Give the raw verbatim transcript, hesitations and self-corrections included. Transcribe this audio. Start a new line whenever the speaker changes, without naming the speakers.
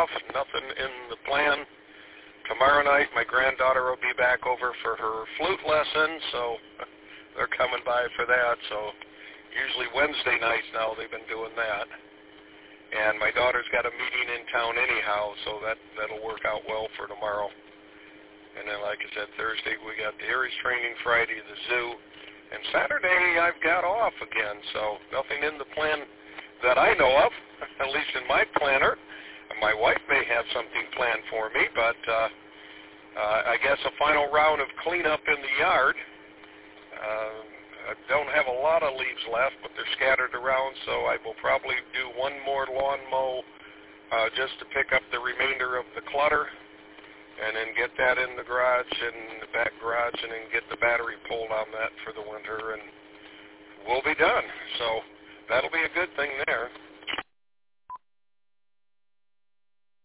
off, nothing in the plan. Tomorrow night, my granddaughter will be back over for her flute lesson, so they're coming by for that. So usually Wednesday nights now they've been doing that. And my daughter's got a meeting in town anyhow, so that, that'll work out well for tomorrow. And then, like I said, Thursday we got the Aries training, Friday the zoo, and Saturday I've got off again, so nothing in the plan that I know of, at least in my planner. My wife may have something planned for me, but uh, uh, I guess a final round of cleanup in the yard. Uh, I don't have a lot of leaves left, but they're scattered around, so I will probably do one more lawn mow uh, just to pick up the remainder of the clutter, and then get that in the garage and the back garage, and then get the battery pulled on that for the winter, and we'll be done. So that'll be a good thing there.